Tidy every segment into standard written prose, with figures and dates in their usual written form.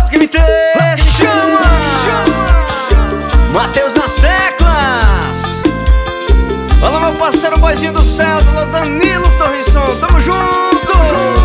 Lasca MT, chama! Matheus nas teclas. Olha meu parceiro boizinho do céu, Danilo Torrisson, tamo junto!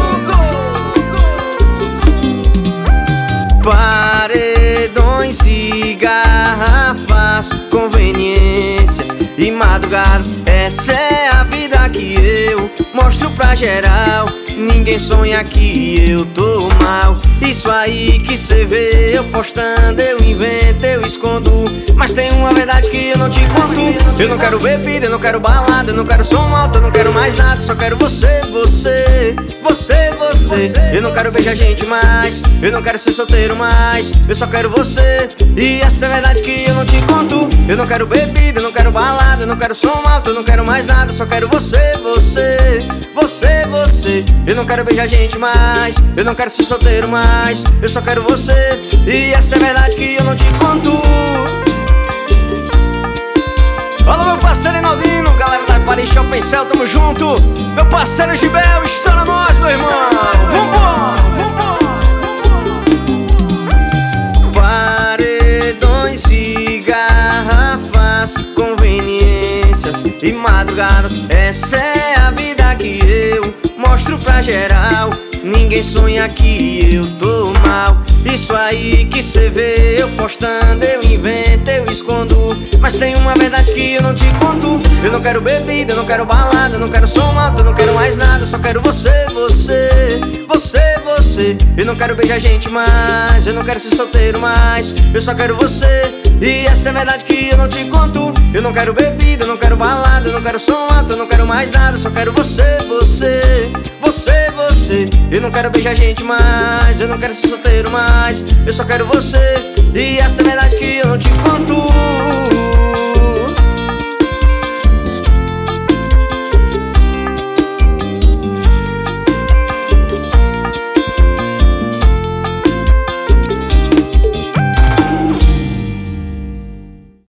Paredões e garrafas, conveniências e madrugadas. Essa é a vida que eu mostro pra geral. Ninguém sonha que eu tô mal. Isso aí que cê vê eu postando, eu invento, eu escondo. Mas tem uma verdade que eu não te conto. Eu não quero bebida, eu não quero balada, eu não quero som alto, eu não quero mais nada. Só quero você, você, você, você. Eu não quero beijar gente mais, eu não quero ser solteiro mais, eu só quero você. E essa é a verdade que eu não te conto. Eu não quero bebida, eu não quero balada, eu não quero som alto, eu não quero mais nada. Só quero você, você, você, você. Eu não quero beijar gente mais, eu não quero ser solteiro mais, eu só quero você. E essa é a verdade que eu não te conto. Olha meu parceiro Inaldino, galera da Paris Shopping Cell, tamo junto. Meu parceiro Gibel, estoura nós, meu irmão. Vambora, vambora. Paredões e garrafas, conveniências e madrugadas. Essa é a vida que eu mostro pra geral. Ninguém sonha que eu tô mal. Isso aí que cê vê eu postando, eu invento, eu escondo. Mas tem uma verdade que eu não te conto. Eu não quero bebida, eu não quero balada, eu não quero som alto, eu não quero mais nada. Eu só quero você, você, você, você. Eu não quero beijar gente mais, eu não quero ser solteiro mais, eu só quero você. E essa é a verdade que eu não te conto. Eu não quero bebida, eu não quero balada, eu não quero som alto, eu não quero mais nada. Eu só quero você, você, você, você. Eu não quero beijar gente mais, eu não quero ser solteiro mais, eu só quero você. E essa é a verdade que eu